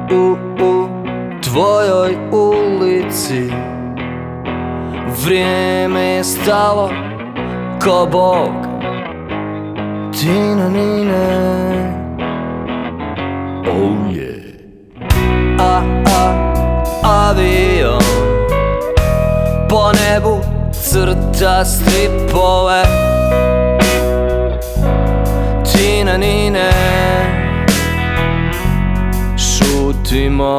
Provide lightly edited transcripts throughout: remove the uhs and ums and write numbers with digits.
u tvojoj ulici. Vrijeme je stalo ko Bog. Tina Nine. Oh yeah. Avion po nebu crta stripove. Tina Nine. Šutimo.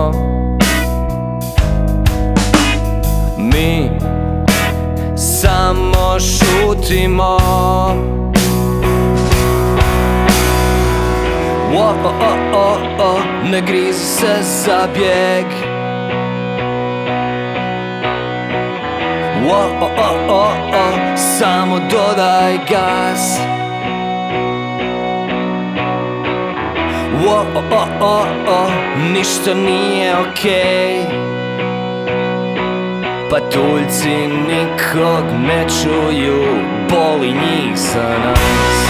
Mi samo šutimo. Ne grizi se za bijeg. Samo dodaj gas. Ništa nije okej. Patuljci nikog ne čuju, boli njih za nas.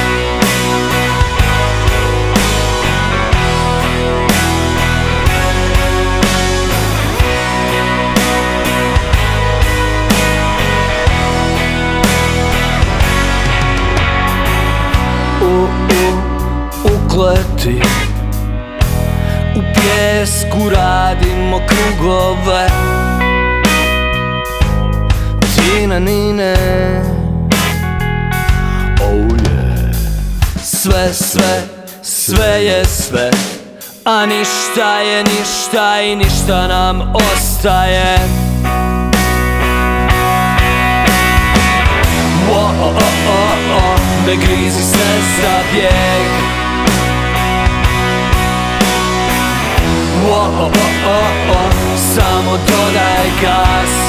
Ukleti u pjesku radimo krugove. Tina Nine. Oh yeah. Sve je sve, a ništa je ništa i ništa nam ostaje. Ne grizi se za bijeg. Samo dodaj gas.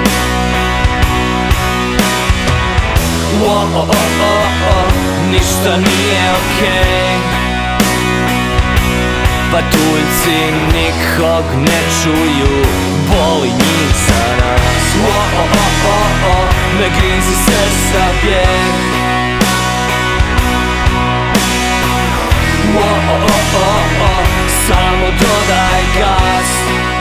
Ništa nije okej. Patuljci nikog ne čuju, boli njih za nas. Ne grizi se za bijeg. Samo dodaj gas.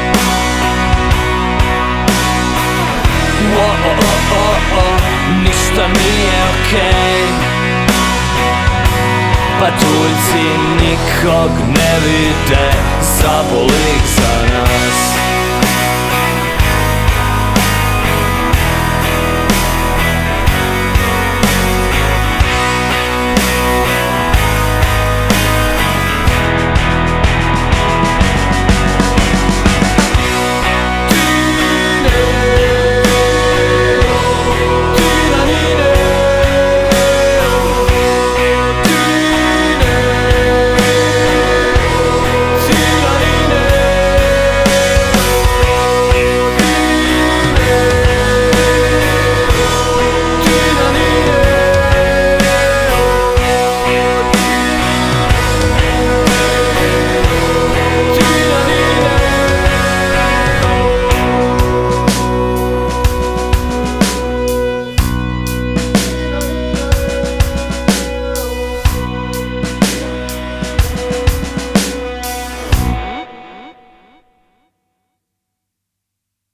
Ništa nije okej. Patuljci nikog ne vide, zaboli ih